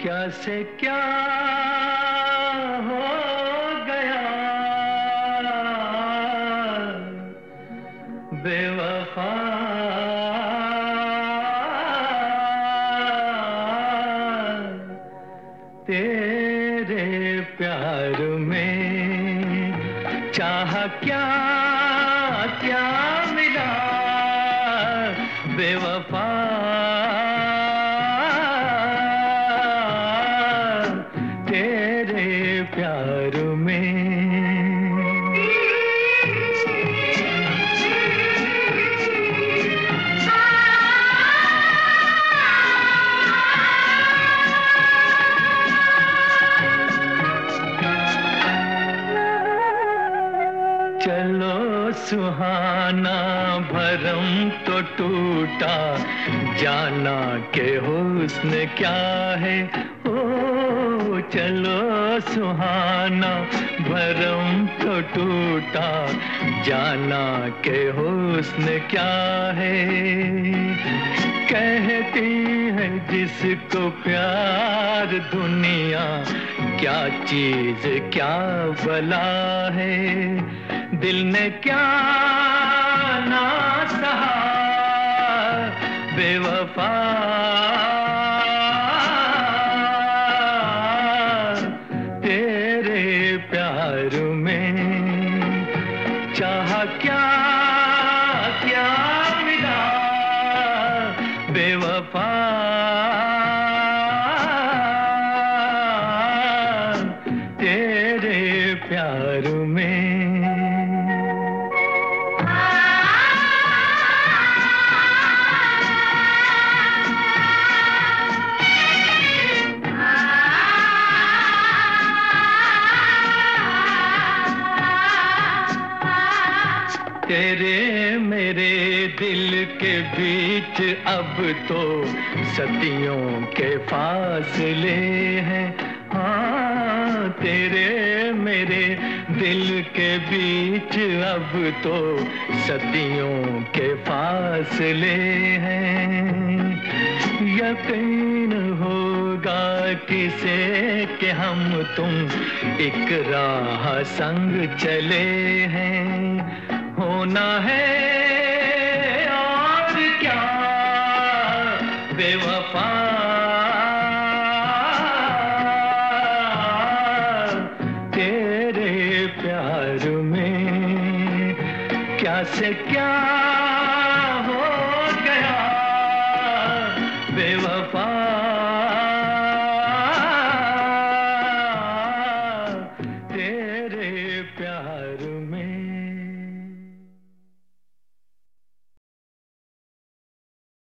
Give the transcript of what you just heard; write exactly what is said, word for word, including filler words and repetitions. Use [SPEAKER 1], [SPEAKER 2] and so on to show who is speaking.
[SPEAKER 1] क्या से क्या हो गया बेवफा तेरे प्यार में चाह क्या क्या मिला बेवफा तेरे प्यार में। चलो सुहाना भरम तो टूटा जाना के हुस्न क्या है ओ चलो सुहाना भरम तो टूटा जाना के हुस्न क्या है। कहती है जिसको प्यार दुनिया क्या चीज क्या भला है। दिल ने क्या ना सहा बेवफा तेरे प्यार में चाह क्या क्या मिला बेवफा तेरे प्यार में। तेरे मेरे दिल के बीच अब तो सदियों के फासले हैं। हाँ तेरे मेरे दिल के बीच अब तो सदियों के फासले हैं। यकीन होगा किसे कि हम तुम एक राह संग चले हैं। होना है और क्या बेवफा तेरे प्यार में क्या से क्या हो गया बेवफा तेरे